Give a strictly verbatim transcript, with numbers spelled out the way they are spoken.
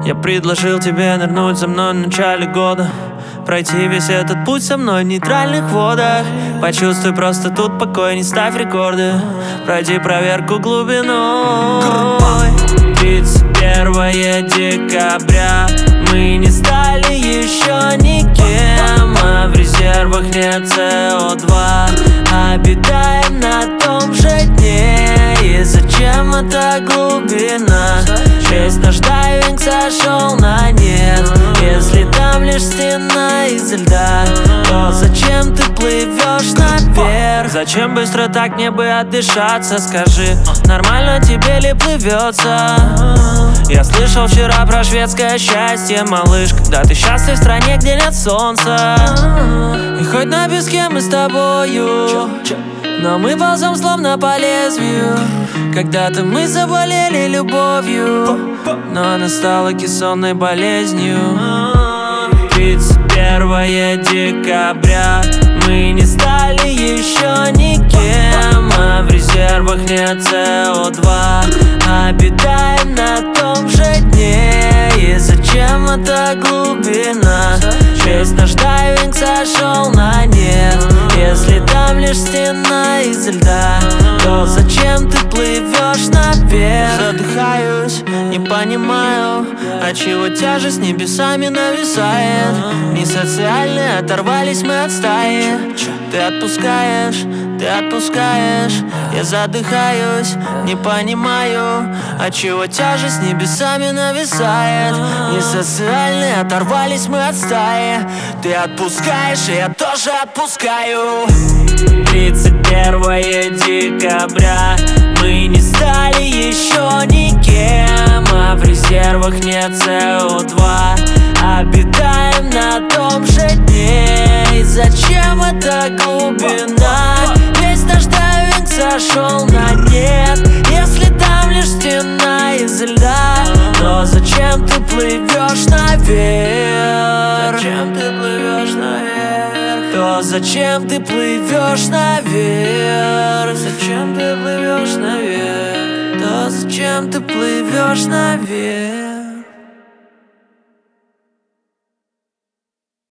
Я предложил тебе нырнуть за мной в начале года, пройти весь этот путь со мной в нейтральных водах. Почувствуй просто тут покой, не ставь рекорды, пройди проверку глубиной. Тридцать первое декабря, мы не стали еще никем, а в резервах нет си о два. Обитаем на том же дне, и зачем эта глубина? Весь наш дайвинг сошел на нет. Если там лишь стена из льда, то зачем ты плывешь наверх? Зачем быстро так мне бы отдышаться? Скажи, нормально тебе ли плывется? Я слышал вчера про шведское счастье, малыш, когда ты счастлив в стране, где нет солнца. И хоть на песке мы с тобою, но мы ползем словно по лезвию. Когда-то мы заболели любовью, но она стала кессонной болезнью. Тридцать первое декабря, мы не стали еще никем, а в резервах нет си о два. Обитаем на том же дне, и зачем эта глубина? Весь наш дайвинг сошел на нет. Если там лишь стена из льда, то зачем ты плывешь наверх? Задыхаюсь, не понимаю, отчего тяжесть небесами нависает. Не социальные, оторвались мы от стаи. Ты отпускаешь, ты отпускаешь. Я задыхаюсь, не понимаю, отчего тяжесть небесами нависает. Не социальные, оторвались мы от стаи. Ты отпускаешь, и я тоже отпускаю. Тридцать первое декабря, мы не стали еще никем, а в резервах нет си о два. Обитаем на том же дне, и зачем эта глубина? Весь наш дайвинг сошел на нет. Если там лишь стена из льда, то зачем ты плывешь наверх? Зачем ты плывешь наверх? То зачем ты плывешь наверх? Зачем ты плывешь наверх? То зачем ты плывешь наверх?